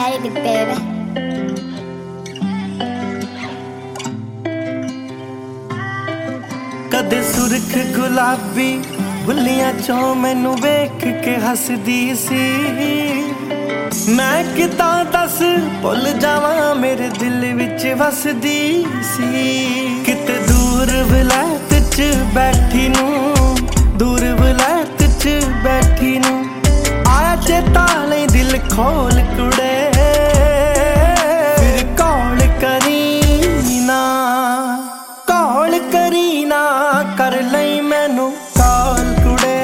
Baby, baby. कदे सुरख गुलाबी बुलियां चों मैनू वेख के हसदी सी। मैं कितां दस भुल जावां मेरे दिल विच वसदी सी। किते दूर वलैत च बैठी नूं, दूर वलैत च बैठी नूं आया चेता नहीं दिल खोल कुड़े। फिर कौल करी ना, कौल करी ना कर लई मैनू कॉल कुड़े।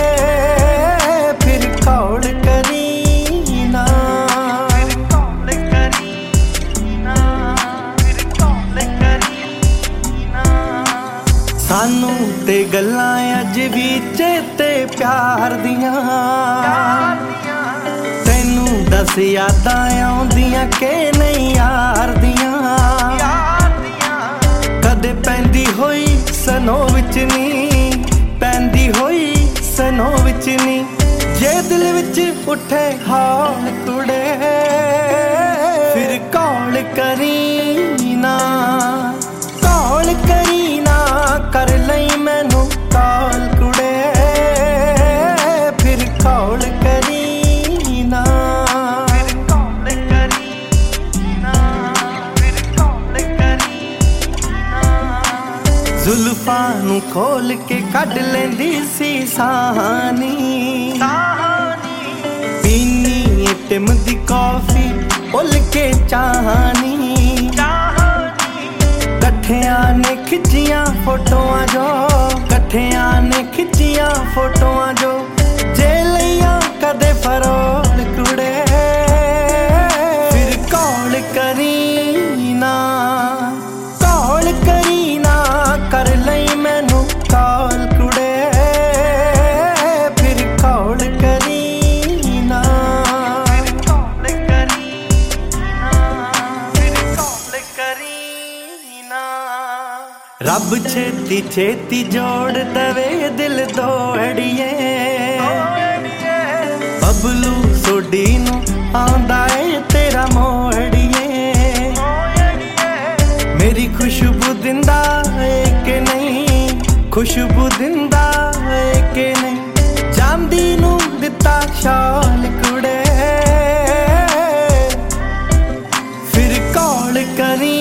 फिर कौल करी ना, फिर कौल करी ना, फिर कौल करी ना। सानू ते गल्लां अज भी चेते प्यार दियां। तैनू दस यादां आउंदियां के नहीं यार दियां। कदे पैंदी होई सनो विच नी, पैंदी होई सनो विच नी जे दिल विच उठे हाल कुड़े। फिर कौल करी ना, कौल करी ना कर लई मैनू कॉल कुड़े। फिर कौल करी ना, फिर कौल करी ना, फिर कौल करी ना। जुल्फां नू खोल के कढ लेंदी सी साहनी। पीनी टिम दी कॉफी भुल के चाहनी। कट्ठियां ने खिच्चियां फोटोआं जो, कट्ठियां ने खिच्चियां फोटोआं जो जे लईयां कदे फरोल कुड़े। फिर कौल करी ना, कौल करी ना कर लई मैनू कॉल कुड़े। फिर कौल करी ना, फिर कौल करी ना, फिर कौल करी ना। रब छेती छेती जोड़ दवे दिल दोड़िए। बबलू सोडी नू आंदा ए तेरा मोड़िए। मेरी खुशबू दिंदा है कि नहीं, खुशबू दिंदा है कि नहीं चांदी नू दिता शाल कुड़े। फिर कौल करी